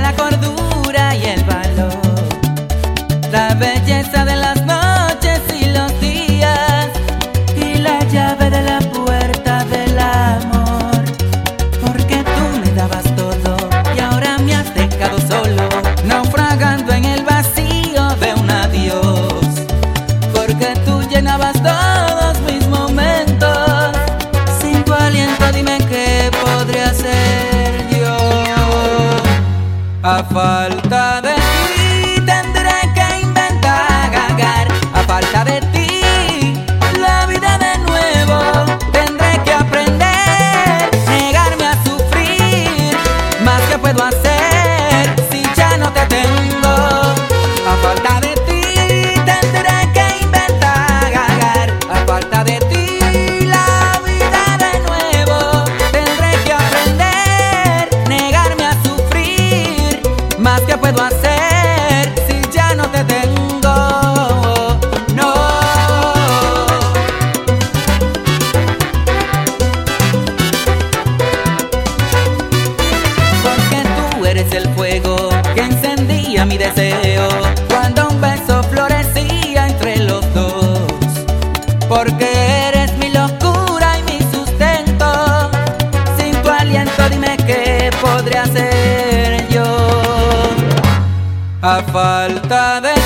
la cordura y el valor, la belleza de las noches y los días, y la llave de la puerta del amor. Porque tú me dabas todo y ahora me has dejado solo, naufragando en el vacío de un adiós. Porque tú llenabas todos mis momentos, sin tu aliento dime qué podría hacer yo. A falta de ti tendré que inventar, a falta de ti la vida de nuevo tendré que aprender, negarme a sufrir, más que puedo hacer si ya no te tengo. A falta de ti tendré que inventar, a falta de ti la vida de nuevo tendré que aprender, negarme a sufrir, más que puedo hacer si ya no te tengo. No. Porque tú eres el fuego que encendía mi deseo cuando un beso florecía entre los dos. Porque eres mi locura y mi sustento, sin tu aliento dime qué podría hacer yo. A falta de